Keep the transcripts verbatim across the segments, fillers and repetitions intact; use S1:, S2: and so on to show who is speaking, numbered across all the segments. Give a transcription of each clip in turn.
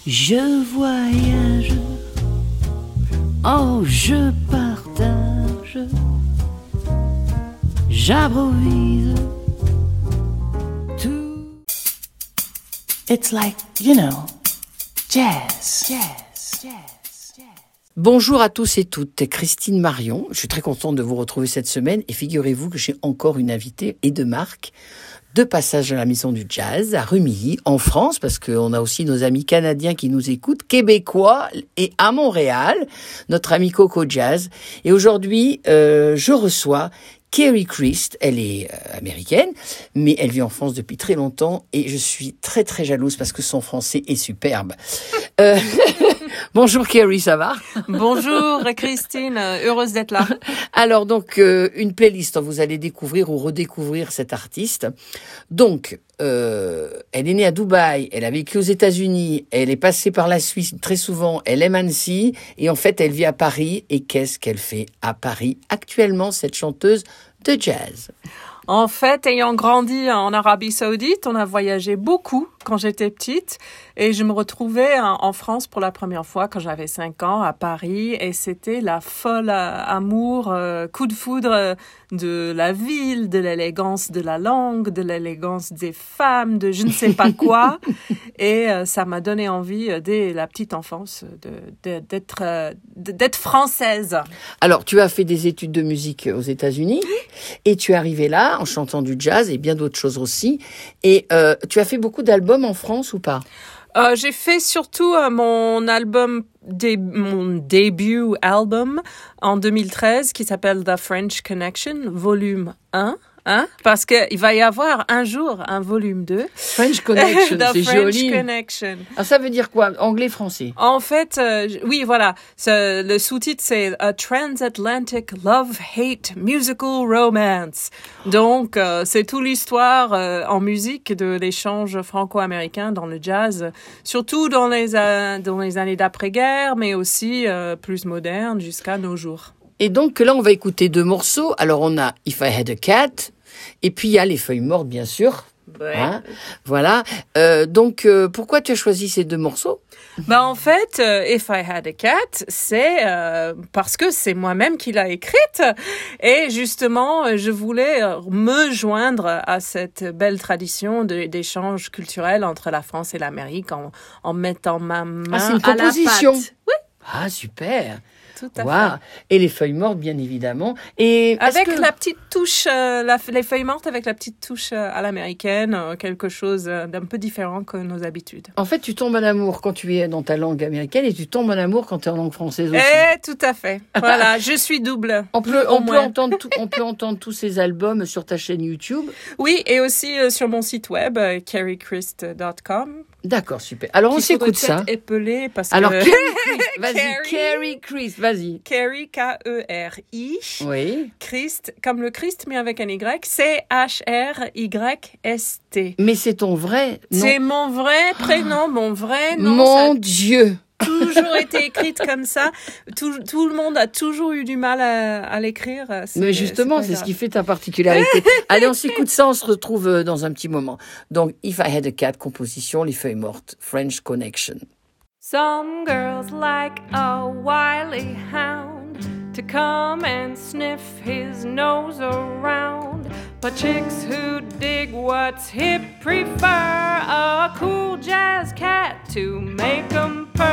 S1: Je voyage, oh je partage, j'improvise tout. It's like, you know, jazz, jazz, jazz. Bonjour à tous et toutes, Christine Marion. Je suis très contente de vous retrouver cette semaine et figurez-vous que j'ai encore une invitée et de marque de passage à la Maison du Jazz à Rumilly, en France, parce qu'on a aussi nos amis canadiens qui nous écoutent, québécois et à Montréal, notre ami Coco Jazz. Et aujourd'hui, euh, je reçois Carrie Christ. Elle est euh, américaine, mais elle vit en France depuis très longtemps et je suis très très jalouse parce que son français est superbe. Euh, Bonjour Carrie, ça va?
S2: Bonjour Christine, heureuse d'être là.
S1: Alors donc, euh, une playlist, vous allez découvrir ou redécouvrir cette artiste. Donc, euh, elle est née à Dubaï, elle a vécu aux États-Unis, elle est passée par la Suisse très souvent, elle aime Annecy et en fait elle vit à Paris. Et qu'est-ce qu'elle fait à Paris actuellement, cette chanteuse de jazz?
S2: En fait, ayant grandi en Arabie Saoudite, on a voyagé beaucoup quand j'étais petite et je me retrouvais en France pour la première fois quand j'avais cinq ans à Paris et c'était la folle amour, euh, coup de foudre de la ville, de l'élégance de la langue, de l'élégance des femmes, de je ne sais pas quoi et euh, ça m'a donné envie euh, dès la petite enfance de, de, d'être, euh, d'être française.
S1: Alors, tu as fait des études de musique aux États-Unis et tu es arrivée là en chantant du jazz et bien d'autres choses aussi. Et euh, tu as fait beaucoup d'albums en France ou pas?
S2: Euh, j'ai fait surtout euh, mon album, dé- mon début album en deux mille treize qui s'appelle The French Connection, volume un. Hein? Parce que il va y avoir un jour un volume deux.
S1: French Connection,
S2: The
S1: c'est
S2: French
S1: joli.
S2: Connection.
S1: Ah, ça veut dire quoi? Anglais-français?
S2: En fait, euh, oui, voilà. Ce, le sous-titre, c'est A Transatlantic Love-Hate Musical Romance. Donc, euh, c'est toute l'histoire euh, en musique de l'échange franco-américain dans le jazz, surtout dans les, euh, dans les années d'après-guerre, mais aussi euh, plus moderne jusqu'à nos jours.
S1: Et donc là, on va écouter deux morceaux. Alors, on a If I Had a Cat, et puis il y a Les Feuilles Mortes, bien sûr.
S2: Ouais.
S1: Hein, voilà. Euh, donc, euh, pourquoi tu as choisi ces deux morceaux?
S2: Ben en fait, euh, If I Had a Cat, c'est euh, parce que c'est moi-même qui l'a écrite et justement, je voulais me joindre à cette belle tradition de, d'échange culturel entre la France et l'Amérique en, en mettant ma main
S1: ah, c'est une
S2: à la
S1: composition.
S2: pâte. Oui.
S1: Ah, super.
S2: Tout à
S1: wow.
S2: fait.
S1: Et les feuilles mortes, bien évidemment. Et
S2: avec
S1: que...
S2: la petite touche, euh, la, les feuilles mortes avec la petite touche euh, à l'américaine, euh, quelque chose euh, d'un peu différent que nos habitudes.
S1: En fait, tu tombes en amour quand tu es dans ta langue américaine et tu tombes en amour quand tu es en langue française aussi.
S2: Eh, tout à fait. Voilà, je suis double.
S1: On peut, on peut entendre tout, on peut entendre tous ces albums sur ta chaîne YouTube.
S2: Oui, et aussi euh, sur mon site web, euh, carrie christ dot com.
S1: D'accord, super. Alors, on s'écoute ça.
S2: Épeler parce
S1: Alors,
S2: que...
S1: Carrie Christ, vas-y, Carrie Christ, vas-y.
S2: Carrie, K E R I.
S1: Oui.
S2: Christ, comme le Christ, mais avec un Y. C H R Y S T.
S1: Mais c'est ton vrai nom.
S2: C'est mon vrai prénom, mon vrai nom.
S1: Mon ça... Dieu.
S2: Toujours été écrite comme ça. Tout, tout le monde a toujours eu du mal à, à l'écrire. C'est,
S1: Mais justement, c'est, c'est ce qui fait ta particularité. Allez, on s'écoute ça, on se retrouve dans un petit moment. Donc, If I Had a Cat, composition, Les Feuilles Mortes, French Connection.
S3: Some girls like a wily hound to come and sniff his nose around. But chicks who dig what's hip prefer a cool jazz cat to make 'em purr.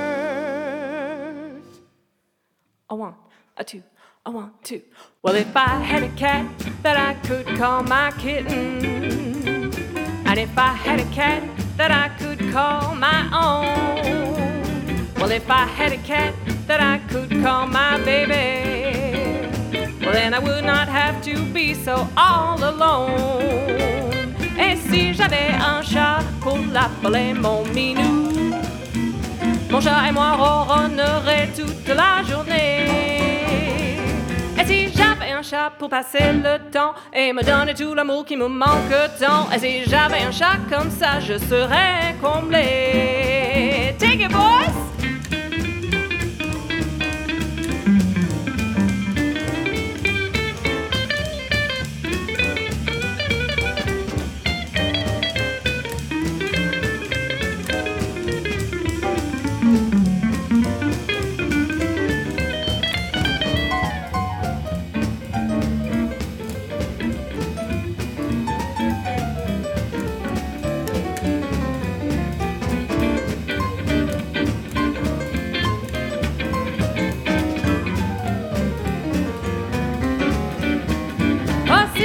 S3: A one, a two, a one, two. Well, if I had a cat that I could call my kitten, and if I had a cat that I could call my own, well, if I had a cat that I could call my baby, well, then I would not have to be so all alone. Et si j'avais un chat pour l'appeler mon minou, mon chat et moi ronronneraient toute la journée. Et si j'avais un chat pour passer le temps et me donner tout l'amour qui me manque tant, et si j'avais un chat comme ça, je serais comblée. Take it, boys!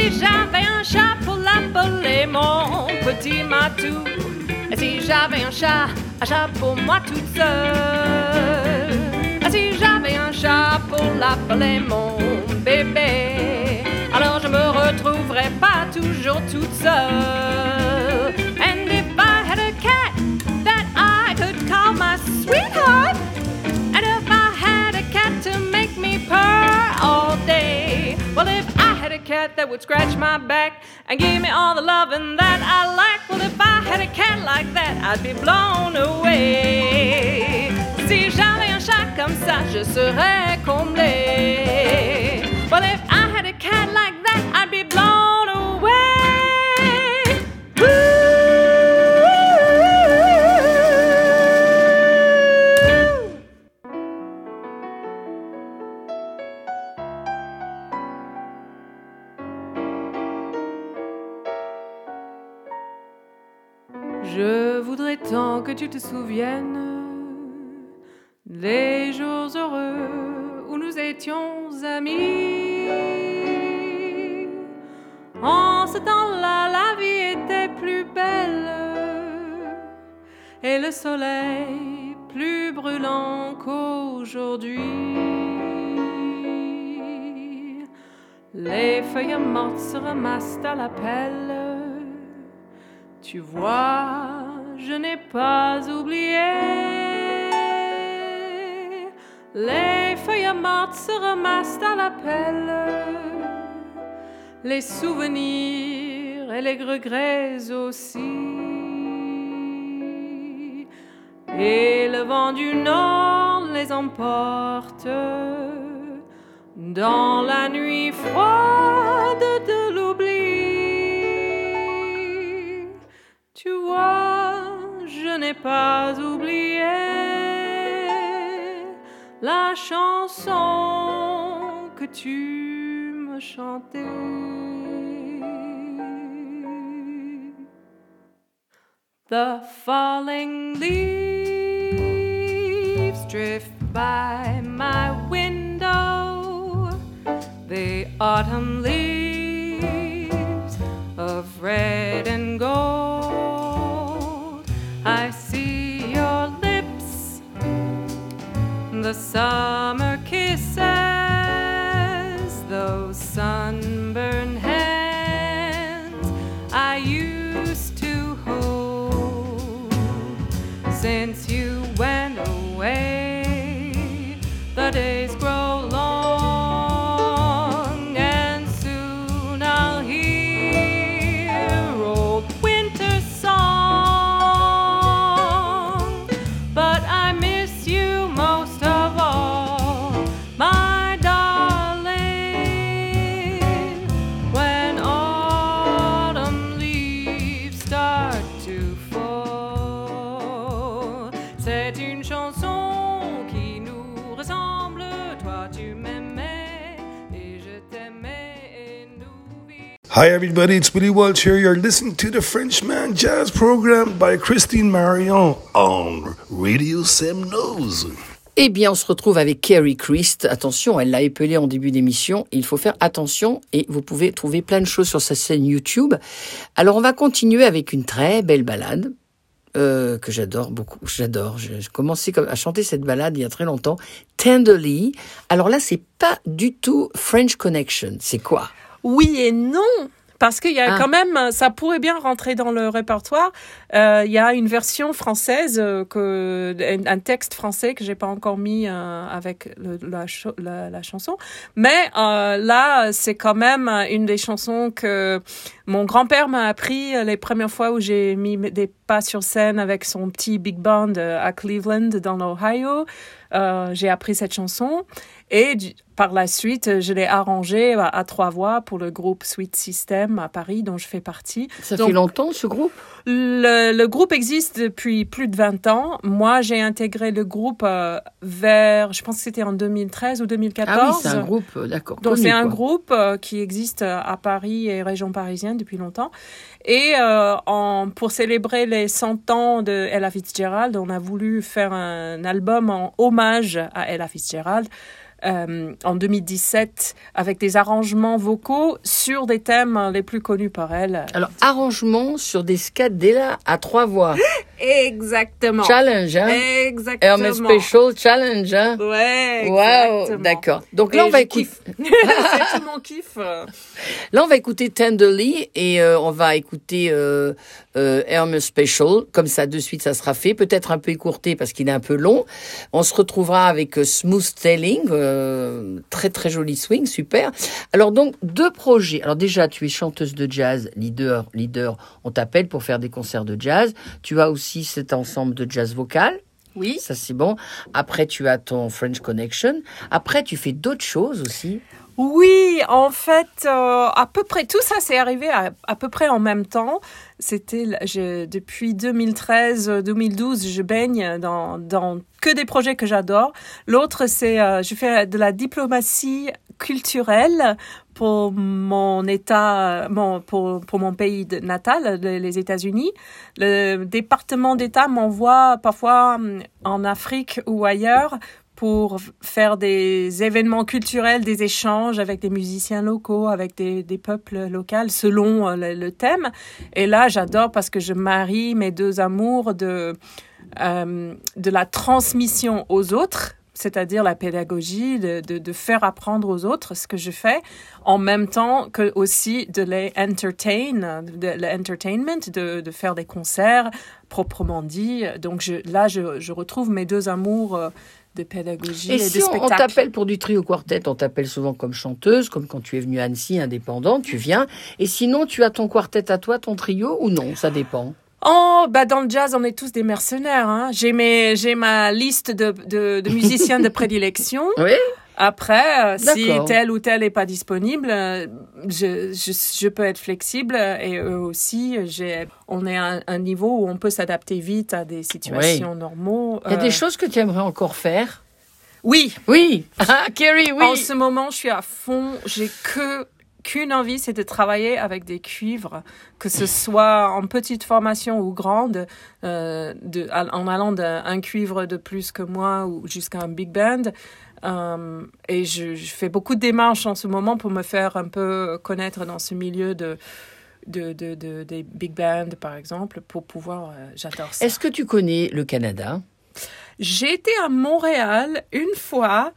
S3: si j'avais un chat pour l'appeler mon petit matou. Et si j'avais un chat, un chat pour moi toute seule. Et si j'avais un chat pour l'appeler mon bébé, alors je me retrouverais pas toujours toute seule. And if I had a cat that I could call my sweetheart, and if I had a cat to make me purr all day, well, if I had a cat that would scratch my back and give me all the loving that I like, well, if I had a cat like that, I'd be blown away. Si j'avais un chat comme ça, je serais comblée. Well, if I had a cat like that, I'd be blown away. Woo! Je voudrais tant que tu te souviennes des jours heureux où nous étions amis. En ce temps-là, la vie était plus belle et le soleil plus brûlant qu'aujourd'hui. Les feuilles mortes se ramassent à la pelle. Tu vois, je n'ai pas oublié. Les feuilles mortes se ramassent à la pelle. Les souvenirs et les regrets aussi. Et le vent du nord les emporte dans la nuit froide de l'oubli. Tu vois, je n'ai pas oublié la chanson que tu me chantais. The falling leaves drift by my window, the autumn leaves of red and gold. I see your lips, the summer kisses, those sunburned hands I used to hold. Since you went away, the days grow long, and soon I'll hear old winter song. But I miss you most of all, my darling, when autumn leaves start to fall. C'est une chanson qui nous ressemble, toi tu m'aimais et je t'aimais et nous vivons.
S4: Hi everybody, it's Willie Walsh here. You're listening to the Frenchman Jazz program by Christine Marion on Radio Semnoz.
S1: Eh bien, on se retrouve avec Carrie Christ. Attention, elle l'a épelé en début d'émission. Il faut faire attention et vous pouvez trouver plein de choses sur sa chaîne YouTube. Alors, on va continuer avec une très belle ballade euh, que j'adore beaucoup. J'adore. J'ai commencé à chanter cette ballade il y a très longtemps. Tenderly. Alors là, c'est pas du tout French Connection. C'est quoi?
S2: Oui et non, parce qu'il y a
S1: Ah.
S2: quand même, ça pourrait bien rentrer dans le répertoire. Euh, il y a une version française, euh, que, un, un texte français que j'ai pas encore mis euh, avec le, la, cho- la, la chanson. Mais euh, là, c'est quand même une des chansons que mon grand-père m'a appris les premières fois où j'ai mis des pas sur scène avec son petit big band euh, à Cleveland, dans l'Ohio. Euh, j'ai appris cette chanson. Et du- par la suite, je l'ai arrangée à, à trois voix pour le groupe Sweet System à Paris, dont je fais partie.
S1: Ça
S2: Donc,
S1: fait longtemps, ce groupe?
S2: le, le groupe existe depuis plus de vingt ans. Moi, j'ai intégré le groupe euh, vers, je pense que c'était en deux mille treize ou deux mille quatorze.
S1: Ah oui, c'est un groupe, euh, d'accord.
S2: Donc,
S1: connu,
S2: c'est un
S1: quoi.
S2: groupe euh, qui existe euh, à Paris et région parisienne depuis longtemps. Et euh, en, pour célébrer les cent ans de Ella Fitzgerald, on a voulu faire un album en hommage à Ella Fitzgerald. euh, en deux mille dix-sept avec des arrangements vocaux sur des thèmes les plus connus par elle.
S1: Alors, arrangement sur des scadella à trois voix.
S2: Exactement.
S1: Challenge, hein?
S2: Exactement.
S1: Hermes Special Challenge, hein?
S2: Ouais,
S1: exactement. Wow, d'accord. Donc là,
S2: et
S1: on va écouter...
S2: C'est tout mon kiff.
S1: Là, on va écouter Tenderly et euh, on va écouter euh, euh, Hermes Special. Comme ça, de suite, ça sera fait. Peut-être un peu écourté parce qu'il est un peu long. On se retrouvera avec euh, Smooth Sailing. Euh, très, très joli swing. Super. Alors donc, deux projets. Alors déjà, tu es chanteuse de jazz, leader, leader. On t'appelle pour faire des concerts de jazz. Tu as aussi cet ensemble de jazz vocal.
S2: Oui.
S1: Ça, c'est bon. Après, tu as ton French Connection. Après, tu fais d'autres choses aussi.
S2: Oui, en fait, euh, à peu près, tout ça c'est arrivé à, à peu près en même temps. C'était, je, depuis deux mille treize deux mille douze, je baigne dans, dans que des projets que j'adore. L'autre, c'est, euh, je fais de la diplomatie culturelle pour mon État, mon, pour, pour mon pays de, natal, les États-Unis. Le département d'État m'envoie parfois en Afrique ou ailleurs pour faire des événements culturels, des échanges avec des musiciens locaux, avec des, des peuples locaux, selon le, le thème. Et là, j'adore parce que je marie mes deux amours de, euh, de la transmission aux autres, c'est-à-dire la pédagogie, de, de, de faire apprendre aux autres ce que je fais, en même temps que aussi de les entertain, de l'entertainment, de, de faire des concerts proprement dit. Donc je, là, je, je retrouve mes deux amours euh, de pédagogie et,
S1: et
S2: de
S1: si
S2: spectacle.
S1: on t'appelle pour du trio quartet, on t'appelle souvent comme chanteuse, comme quand tu es venue à Annecy, indépendante, tu viens. Et sinon, tu as ton quartet à toi, ton trio, ou non? Ça dépend.
S2: Oh, bah dans le jazz, on est tous des mercenaires. Hein. J'ai mes, j'ai ma liste de, de, de musiciens de prédilection.
S1: Oui.
S2: Après, euh, si
S1: D'accord.
S2: tel ou tel est pas disponible, euh, je, je, je peux être flexible et eux aussi. J'ai, on est à un, un niveau où on peut s'adapter vite à des situations
S1: Oui.
S2: normaux.
S1: Il y a
S2: Euh,
S1: des choses que tu aimerais encore faire?
S2: Oui.
S1: Oui. Ah, Kerry, oui.
S2: En ce moment, je suis à fond. J'ai que qu'une envie, c'est de travailler avec des cuivres, que ce soit en petite formation ou grande, euh, de, en allant d'un cuivre de plus que moi ou jusqu'à un big band. Euh, et je, je fais beaucoup de démarches en ce moment pour me faire un peu connaître dans ce milieu de, de, de, de des big bands, par exemple, pour pouvoir... Euh, j'adore ça.
S1: Est-ce que tu connais le Canada?
S2: J'ai été à Montréal une fois.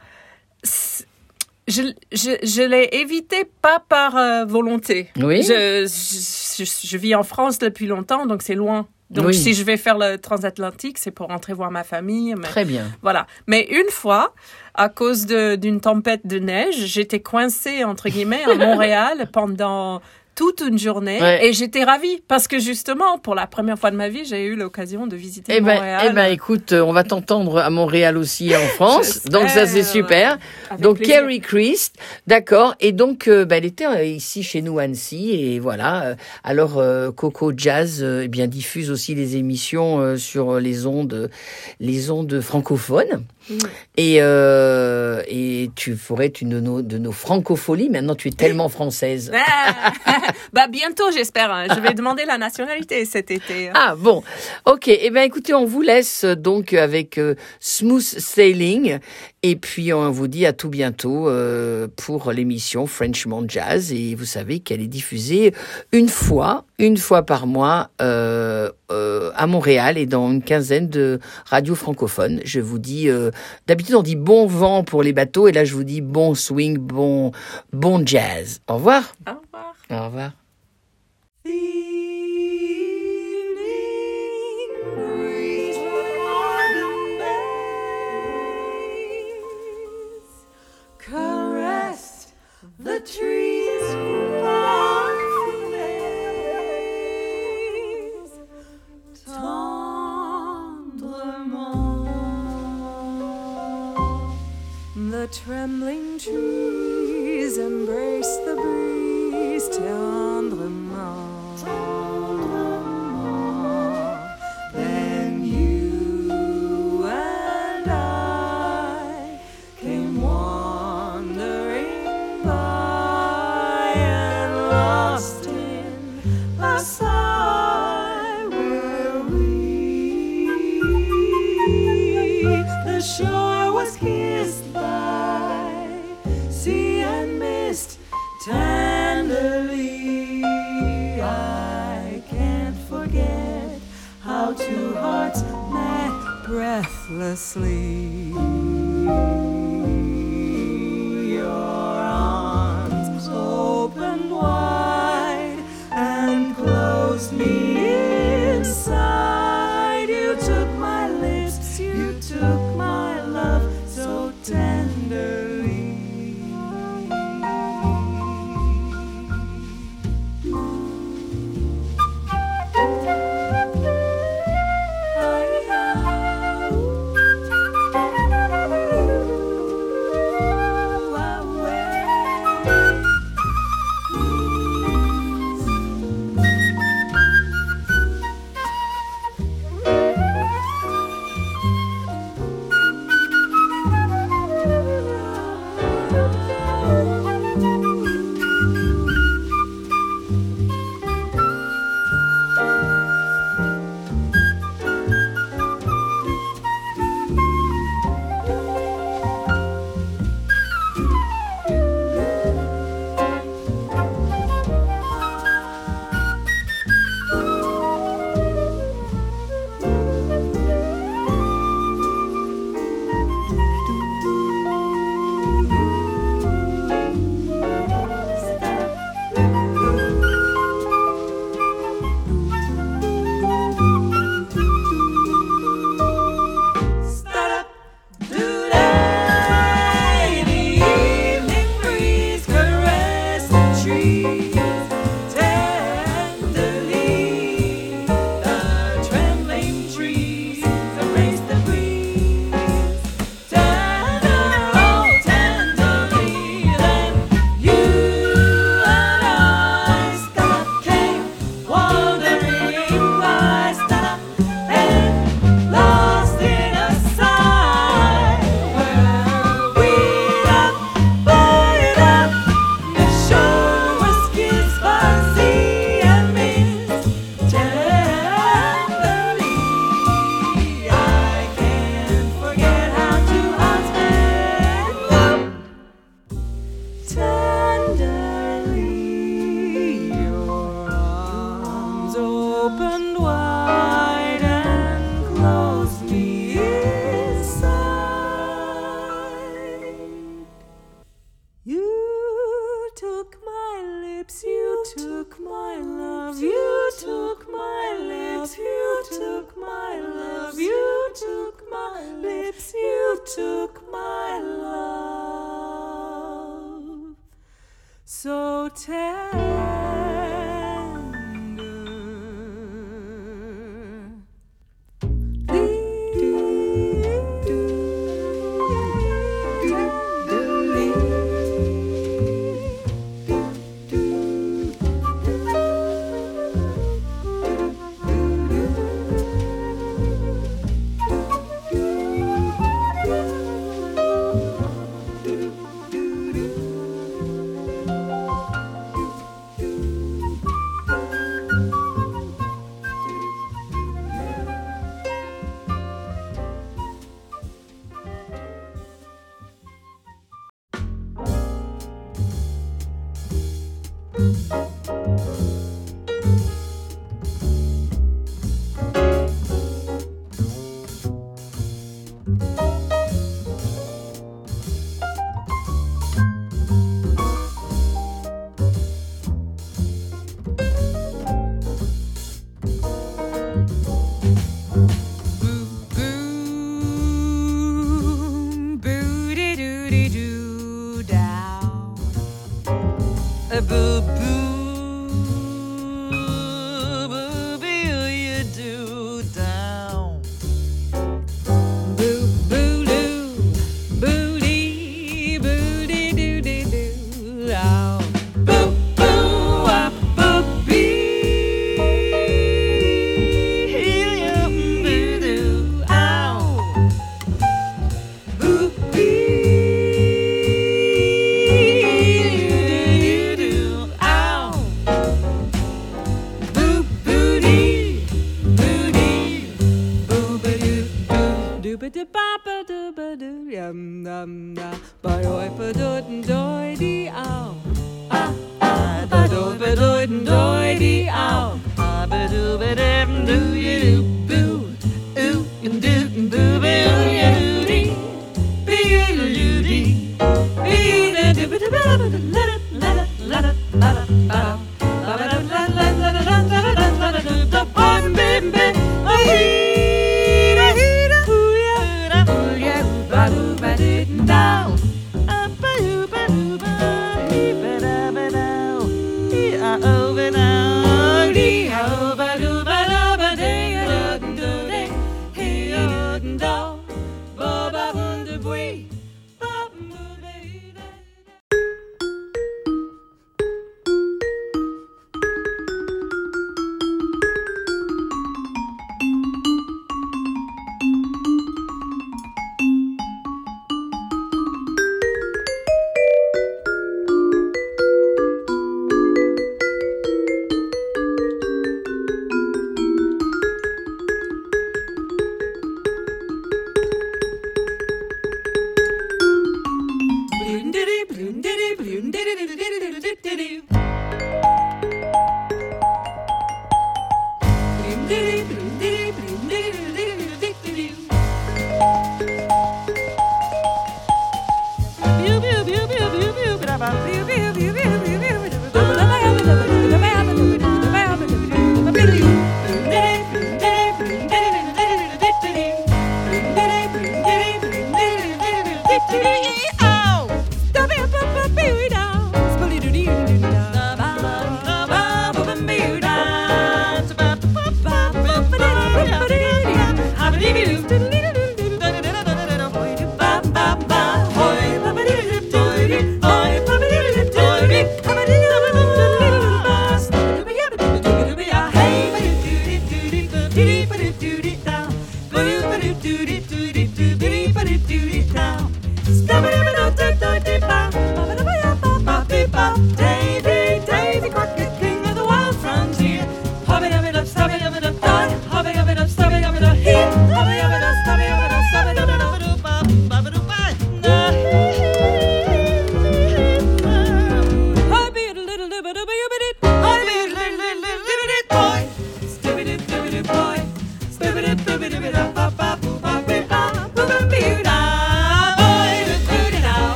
S2: Je, je, je l'ai évité pas par euh, volonté.
S1: Oui.
S2: Je, je, je, je vis en France depuis longtemps, donc c'est loin. Donc,
S1: oui.
S2: si je vais faire le transatlantique, c'est pour rentrer voir ma famille. Mais,
S1: Très bien.
S2: Voilà. Mais une fois, à cause de, d'une tempête de neige, j'étais coincée, entre guillemets, à Montréal pendant toute une journée.
S1: Ouais.
S2: Et j'étais ravie parce que, justement, pour la première fois de ma vie, j'ai eu l'occasion de visiter
S1: Eh ben,
S2: Montréal.
S1: eh ben, écoute, on va t'entendre à Montréal aussi en France.
S2: J'espère.
S1: Donc, ça, c'est super.
S2: Avec
S1: Donc,
S2: plaisir.
S1: Kerry Christ, d'accord. Et donc, euh, bah, elle était euh, ici chez nous à Annecy. Et voilà. Euh, Alors, euh, Coco Jazz, euh, eh bien, diffuse aussi les émissions euh, sur les ondes, les ondes francophones.
S2: Mmh.
S1: Et, euh, et tu ferais une de nos, de nos francopholies. Maintenant, tu es tellement française.
S2: Ah, bah bientôt, j'espère. Je vais demander la nationalité cet été.
S1: Ah bon, ok. Eh bien, écoutez, on vous laisse donc avec euh, Smooth Sailing. Et puis, on vous dit à tout bientôt euh, pour l'émission Frenchman Jazz. Et vous savez qu'elle est diffusée une fois, une fois par mois euh, euh, à Montréal et dans une quinzaine de radios francophones. Je vous dis, euh, d'habitude, on dit bon vent pour les bateaux. Et là, je vous dis bon swing, bon, bon jazz. Au revoir.
S2: Au revoir.
S1: Au revoir.
S5: Caressed the trees from face, tendrement. The trembling trees embrace the breeze tendrement, tendrement. Then you and I came wandering by and lost in a sigh where we, the shore was kissed by asleep. Your arms opened wide and closed me inside. You took my lips, you took my love so tenderly. So
S6: Do you do boo, ooh and do boo boo yeah.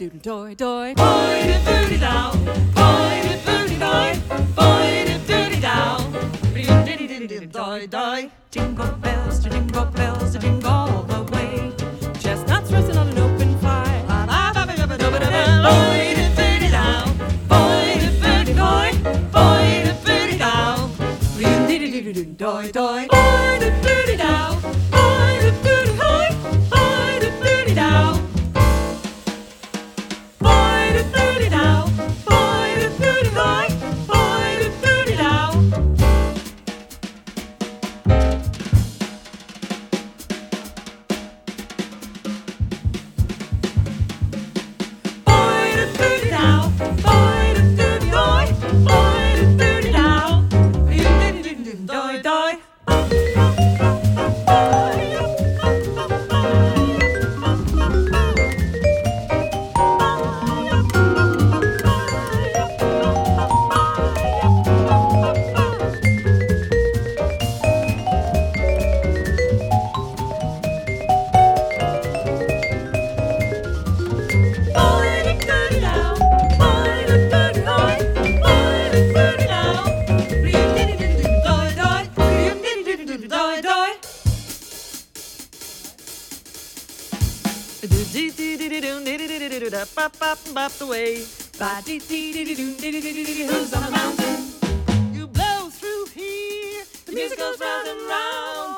S3: doy doy. Boy de booty dow, boy de booty doy, boy de booty dow. Doy doy. Jingle bells, jingle bells, jingle all the way. Chestnuts roasting on an open fire. Boy de booty dow, boy de booty doy, boy de booty dow. Doy doy. Boy de booty dow, boy de booty doy, boy de booty dow. Boy de booty dow, boy de booty doy, boy de booty dow. Who's on a mountain? You blow through here. The music goes round and round.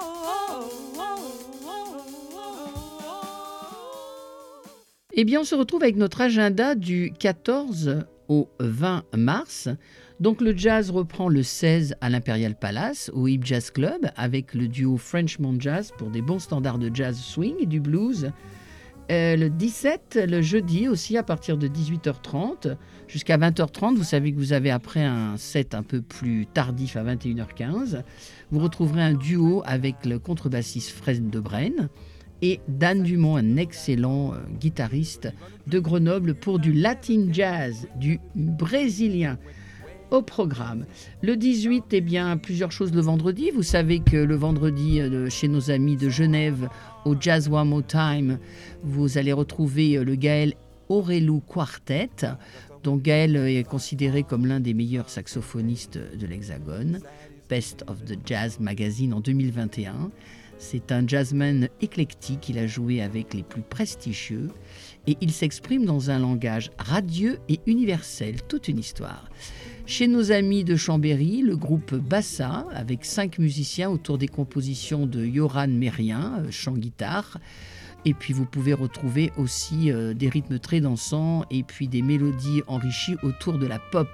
S1: Eh bien, on se retrouve avec notre agenda du quatorze au vingt mars. Donc, le jazz reprend le seize à l'Imperial Palace, au Hip Jazz Club, avec le duo Frenchman Jazz pour des bons standards de jazz swing et du blues. Euh, le dix-sept, le jeudi aussi, à partir de dix-huit heures trente jusqu'à vingt heures trente. Vous savez que vous avez après un set un peu plus tardif à vingt et une heures quinze. Vous retrouverez un duo avec le contrebassiste Fred Debrenne et Dan Dumont, un excellent euh, guitariste de Grenoble pour du latin jazz, du brésilien. Au programme. Le dix-huit, eh bien, plusieurs choses le vendredi. Vous savez que le vendredi, euh, chez nos amis de Genève, au Jazz One More Time, vous allez retrouver euh, le Gaël Aurelou Quartet. Donc Gaël est considéré comme l'un des meilleurs saxophonistes de l'Hexagone. Best of the Jazz Magazine en deux mille vingt et un. C'est un jazzman éclectique. Il a joué avec les plus prestigieux et il s'exprime dans un langage radieux et universel. Toute une histoire. Chez nos amis de Chambéry, le groupe Bassa, avec cinq musiciens autour des compositions de Yoran Mérien, chant-guitare. Et puis vous pouvez retrouver aussi euh, des rythmes très dansants et puis des mélodies enrichies autour de la pop.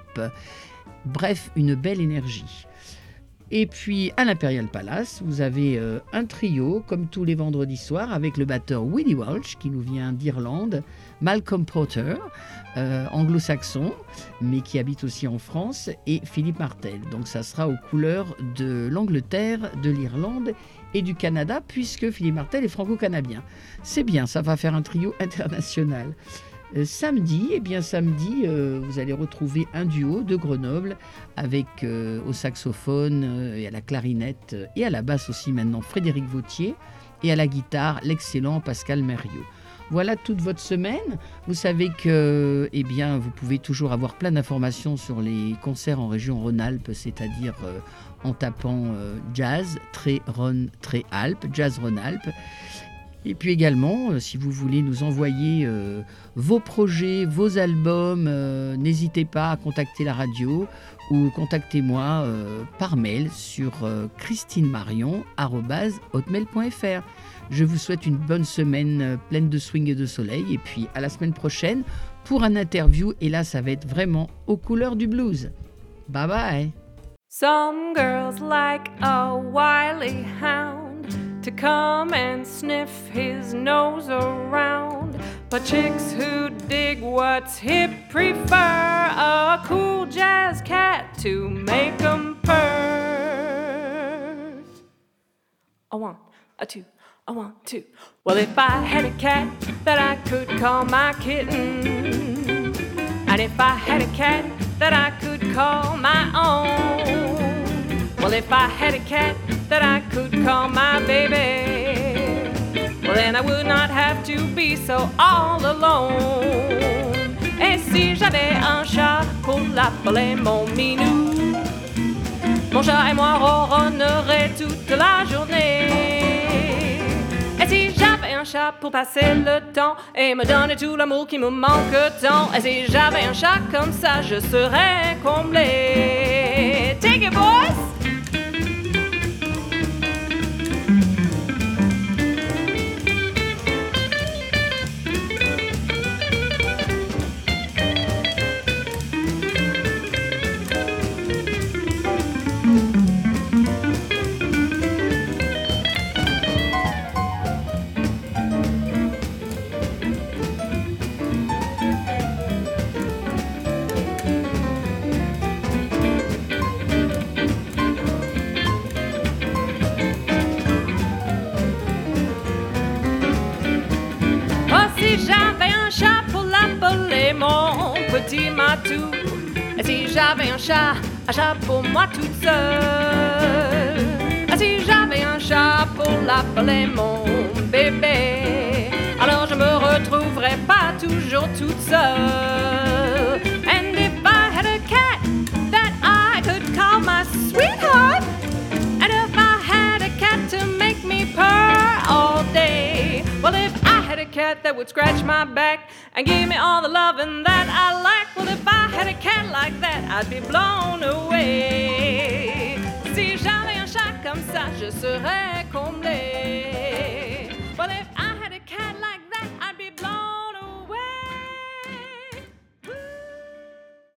S1: Bref, une belle énergie. Et puis à l'Imperial Palace, vous avez euh, un trio, comme tous les vendredis soirs, avec le batteur Willie Walsh, qui nous vient d'Irlande, Malcolm Porter, euh, anglo-saxon, mais qui habite aussi en France, et Philippe Martel. Donc ça sera aux couleurs de l'Angleterre, de l'Irlande et du Canada, puisque Philippe Martel est franco-canadien. C'est bien, ça va faire un trio international. Euh, samedi, eh bien samedi, euh, vous allez retrouver un duo de Grenoble avec euh, au saxophone euh, et à la clarinette euh, et à la basse aussi maintenant Frédéric Vautier et à la guitare l'excellent Pascal Mériot. Voilà toute votre semaine. Vous savez que eh bien, vous pouvez toujours avoir plein d'informations sur les concerts en région Rhône-Alpes, c'est-à-dire euh, en tapant euh, jazz, trait Rhône, trait Alpes, jazz Rhône-Alpes. Et puis également, euh, si vous voulez nous envoyer euh, vos projets, vos albums, euh, n'hésitez pas à contacter la radio ou contactez-moi euh, par mail sur euh, christinemarion arobase hotmail point fr. Je vous souhaite une bonne semaine euh, pleine de swing et de soleil. Et puis à la semaine prochaine pour un interview. Et là, ça va être vraiment aux couleurs du blues. Bye bye.
S3: Some girls like a wily hound to come and sniff his nose around. But chicks who dig what's hip prefer a cool jazz cat to make 'em purr. A one, a two, a one, two. Well, if I had a cat that I could call my kitten, and if I had a cat that I could call my own, well, if I had a cat that I could call my baby, well then I would not have to be so all alone. Et si j'avais un chat pour l'appeler mon minou, mon chat et moi ronronneraient toute la journée. Et si j'avais un chat pour passer le temps et me donner tout l'amour qui me manque tant, et si j'avais un chat comme ça, je serais comblée. Take it, boys! Mon petit matou, et si j'avais un chat, un chat pour moi toute seule, et si j'avais un chat pour l'appeler mon bébé, alors je me retrouverais pas toujours toute seule. And if I had a cat that I could call my sweetheart, and if I had a cat to make me purr all day, well if I had a cat that would scratch my back and give me all the loving that I like, well if I had a cat like that, I'd be blown away. Si j'avais un chat comme ça, je serais comblée. Well if